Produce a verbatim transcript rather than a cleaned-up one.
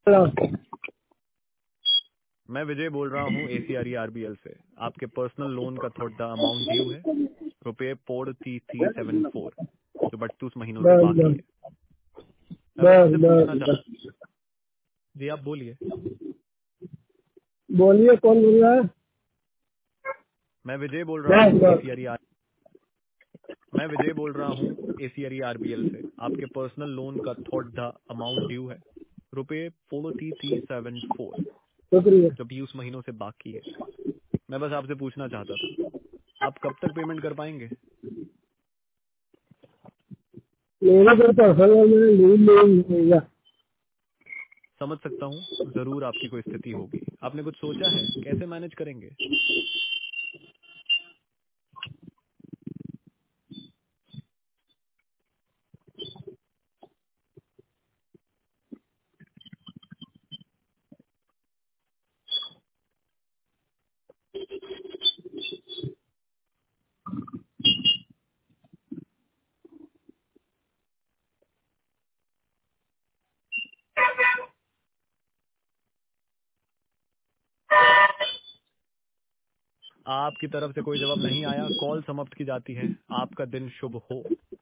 मैं विजय बोल रहा हूँ एसीआर आरबीएल से। आपके पर्सनल लोन का थोड़ा अमाउंट ड्यू है, रुपये four three three seven four, जो बत्तीस महीनों से बस बाकी बस है। मैं बस बस आपसे पूछना बस चाह बस जी, आप बोलिए। बोलिए, कौन बोल रहा है? मैं विजय बोल रहा बस हूँ बस एसीआर मैं विजय बोल रहा हूँ एसीआर आरबीएल से। आपके पर्सनल लोन का थोड़ा अमाउंट ड्यू है, रुपये four three three seven four, शुक्रिया। जो बीस महीनों से बाकी है। मैं बस आपसे पूछना चाहता था, आप कब तक पेमेंट कर पाएंगे? मेरे को पर्सनल में लीव नहीं मिलेगा। समझ सकता हूँ, जरूर आपकी कोई स्थिति होगी। आपने कुछ सोचा है कैसे मैनेज करेंगे? आपकी तरफ से कोई जवाब नहीं आया, कॉल समाप्त की जाती है। आपका दिन शुभ हो।